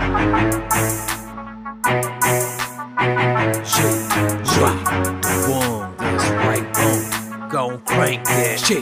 Drop the one, that's right, boom. Gon' crank that shit.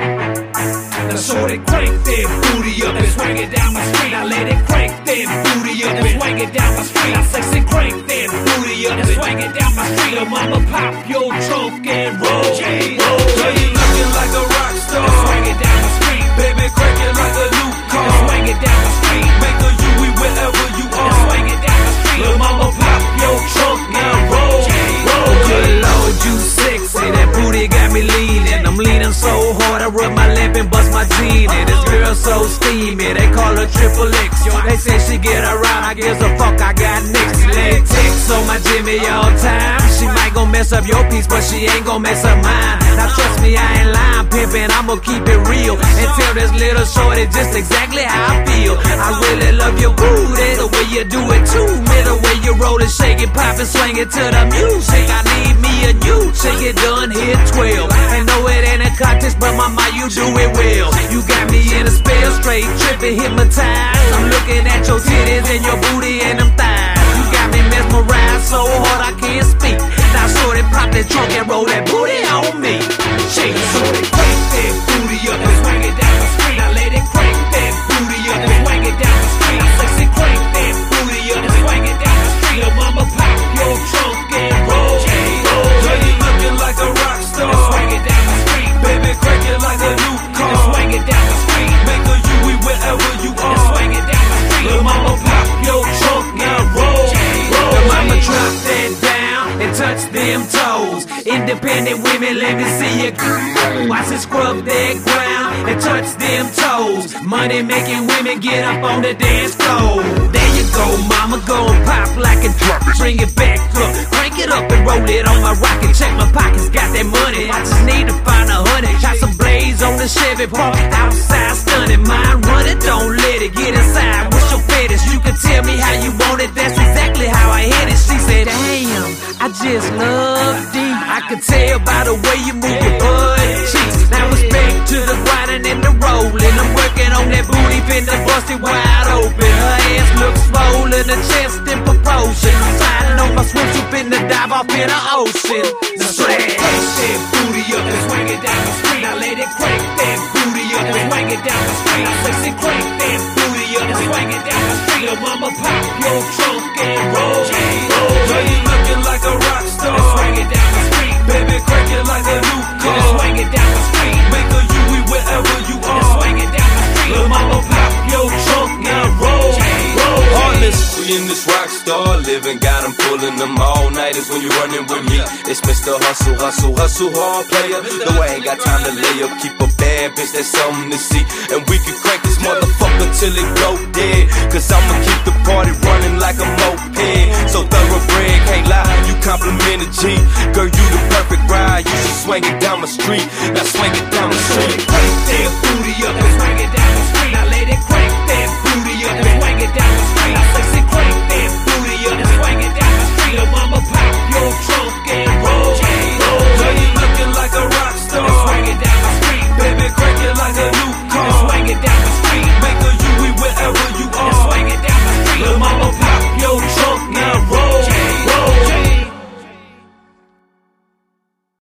Now shorty crank that booty up and swing it down my street. I let it crank that booty up and swing it down my street. I sexy crank that booty up and swing it down my street. Oh mama, pop your trunk and roll. Girl, you looking like a rock star. Swing it down the street, Baby, crank it like a new car. swing it down the street, Make a you wherever you are. swing it down the street. Lil' mama, pop your trunk and roll. Good Lord, you sexy, that booty got me leaning. I'm leaning so hard, I rub my lip and bust my chin in. This girl so steamy, they call her Triple X. They say she get around, I gives a fuck, I got next leg ticks on my Jimmy all time. She might gon' mess up your piece, but she ain't gon' mess up mine. Now trust me, I ain't lying, pimpin', I'ma keep it real and tell this little shorty just exactly how I feel. I really love your booty, the way you do it too. The way you roll it, shake it, pop it, swing it to the music. I need me a new chick, it done hit 12. I know it ain't a contest, but mama, you do it well. You got me in a spell, straight trippin', hypnotized. I'm looking at your titties and your booty and them thighs. You got me mesmerized so hard I can't speak. Now shorty, pop that trunk and roll that booty on me. Shake it, shorty, crank that booty up and swing it down the street. Now let it crank that booty up and swing it down the street. I sexy crank that booty up and swing it down the street. Oh mama, pop your trunk and roll. Girl, you looking like a rock star. Swing it down the street, Baby, crank it like a new car. swing it down the street, Make a you wherever you are. swing it down the street. Lil' mama, pop your trunk and roll. The mama drop that down and touch them toes. Independent women, let me see you. Watch it scrub that ground and touch them toes. Money making women get up on the dance floor. There you go, mama, go and pop like a drop. Bring it back up, crank it up and roll it on my rocket. Check my pockets, got that money. I just need to find 100. Got some blades on the Chevy, park outside, stunning. Mind running, don't let it get inside. What's your fetish? You can tell me how you want it. That's exactly how I hit it. She said, damn, I just love deep. I can tell by the way you move your butt cheeks. Now respect to the grinding and the rolling. I'm working on that booty, finna bust it wide open. Her ass looks swollen, her chest in proportion. Sliding on my swimsuit, finna dive off in the ocean. Crank that booty up and swing it down the street. I let it crank that booty up and swing it down the street. I sexy crank that booty up and swing it down the street. Oh mama, pop your trunk and roll. Girl, you looking like a rock star. Swing it down the street, Baby, crank it like a new car. swing it down the street, Make a you wherever you are. swing it down the street. Lil' mama, pop your trunk and roll. Honestly, in this rock star living, got them pulling them all nighters when you running with me. It's Mr. Hustle, hustle, hustle hard player. No, I ain't got time to lay up. Keep a bad bitch, that's something to see. And we can crank this motherfucker till it go dead. Cause I'ma keep the party running like a moped. So thoroughbred, can't lie, you compliment a G. Girl, you the perfect ride, you should swing it down my street. Now swing it down the street.